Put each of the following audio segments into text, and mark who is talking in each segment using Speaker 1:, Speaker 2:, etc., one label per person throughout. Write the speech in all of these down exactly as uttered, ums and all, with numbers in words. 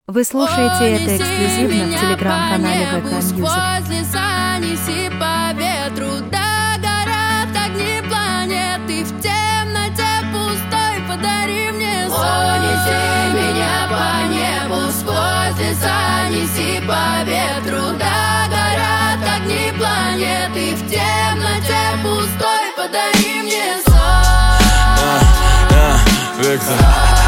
Speaker 1: Вы слушаете это эксклюзивно в телеграм-канале вэ ка Music.
Speaker 2: Неси по ветру, догорят огни планеты. В темноте пустой подари мне сон. О, неси меня по небу сквозь леса, неси по ветру, догорят огни планеты. В темноте пустой подари мне сон.
Speaker 3: Вектор.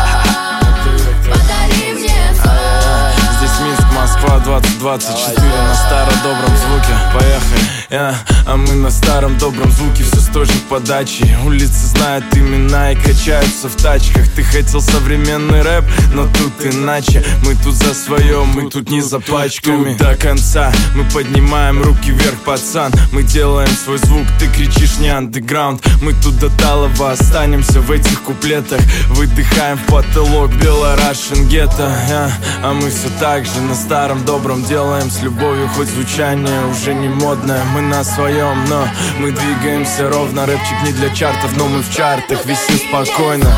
Speaker 2: Подари мне сон.
Speaker 3: Здесь Минск, Москва, двадцать двадцать четыре. На старо-добром звуке, поехали. Yeah. А мы на старом добром звуке, все с той же подачей. Улицы знают имена и качаются в тачках. Ты хотел современный рэп, но тут иначе. Мы тут за свое, мы тут не за пачками. Тут до конца мы поднимаем руки вверх, пацан. Мы делаем свой звук, ты кричишь не андеграунд. Мы тут до талого останемся в этих куплетах. Выдыхаем в потолок, бело-рашен гетто. Yeah. А мы все так же на старом добром делаем с любовью, хоть звучание уже не модное. Мы на своем, но мы двигаемся ровно. Рэпчик не для чартов, но мы в чартах висим спокойно.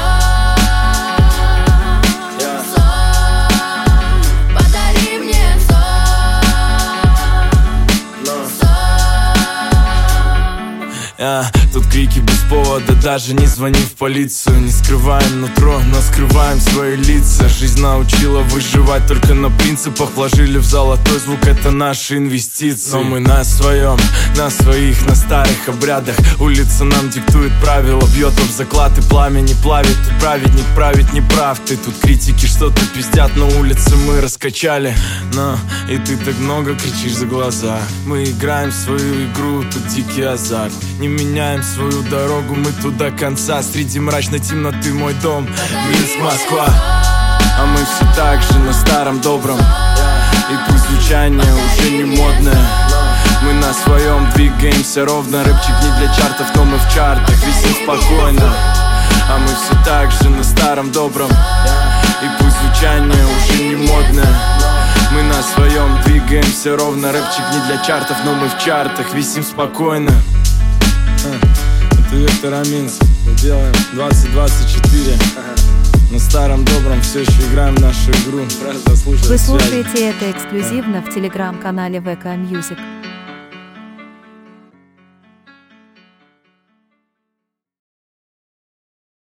Speaker 3: Yeah. Тут крики без повода, даже не звони в полицию. Не скрываем нутро, но скрываем свои лица. Жизнь научила выживать только на принципах. Вложили в золотой звук, это наши инвестиции. Но мы на своем, на своих, на старых обрядах. Улица нам диктует правила, бьет об заклад и пламя не плавит. Тут праведник правит не прав. Ты тут критики что-то пиздят, но улицы мы раскачали. Но и ты так много кричишь за глаза. Мы играем в свою игру, тут дикий азарт. Не меняем свою дорогу, мы тут до конца. Среди мрачной темноты мой дом, Минск, Москва. А мы все так же на старом добром. И пусть звучание уже не модное, мы на своем двигаемся ровно. Рэпчик не для чартов, но мы в чартах висим спокойно. А мы все так же на старом добром. И пусть звучание уже не модное, мы на своем двигаемся ровно. Рэпчик не для чартов, но мы в чартах висим спокойно. Это Вектор, Минск. Мы делаем двадцать двадцать четыре. На старом добром все еще играем нашу игру.
Speaker 1: Вы слушаете это эксклюзивно в телеграм-канале вэ ка Music.